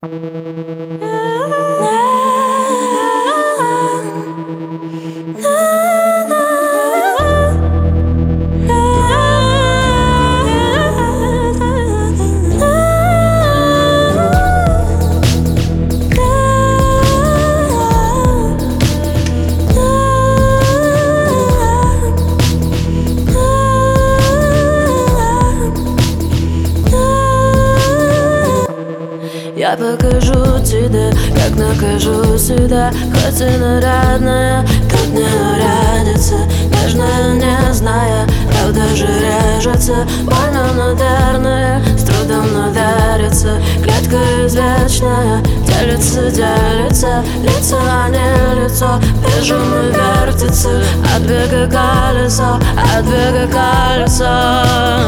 Я покажу тебе, как накажу сюда. Хоть и нарядная, тут не урядится. Нежная, не зная, правда же режется. Больно, наверное, с трудом надарится. Клетка извечная, делится, делится. Лицо, а не лицо, бежим и вертится. От бега колесо, от бега колесо.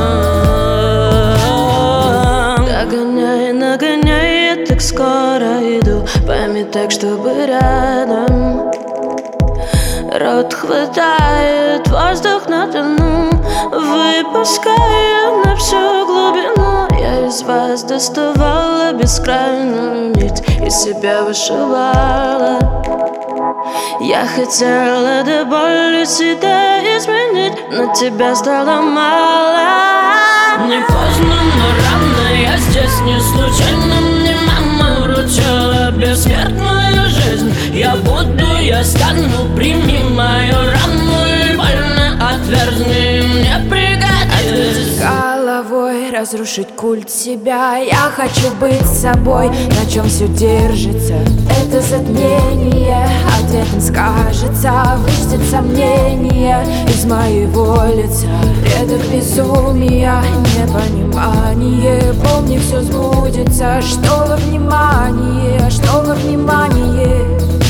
Нагоняй, нагоняй, я так скоро иду. Пойми так, чтобы рядом. Рот хватает воздух на дну, выпуская на всю глубину. Я из вас доставала бескрайнюю нить, из себя вышивала. Я хотела до боли себя изменить, но тебя стало мало. Не поздно, но рано, я здесь не случайно. Мне мама вручила бессмертную жизнь. Я буду, я стану, прими мою рану и больно отвергни, мне пригодится. Головой разрушить культ себя. Я хочу быть собой, на чем все держится. Это затмение, ответом скажется. Вычтет сомнения из моего лица. Предок безумия, непонимание. Помни, все сбудется. Что во внимание, что во внимание,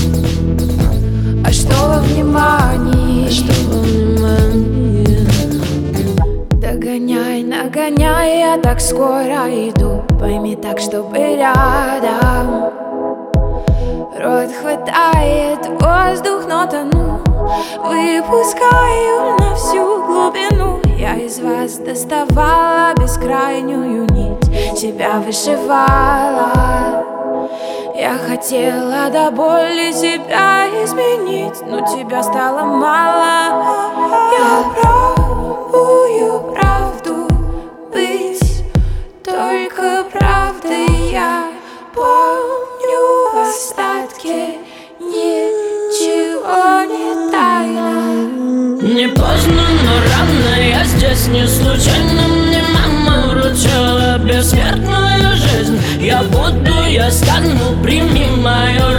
а что во внимании, Что во внимании. Догоняй, нагоняй, я так скоро иду. Пойми так, чтобы рядом. Рот хватает воздух, но тону. Выпускаю на всю глубину. Я из вас доставала бескрайнюю нить, себя вышивала. Я хотела до боли себя изменить, но тебя стало мало. Я пробую правду быть, только правдой. Я помню в остатке, ничего не тайна. Не поздно, но рано, я здесь не случайно. Мне мама вручила бессмертную жизнь. Я буду, я стану, прими мою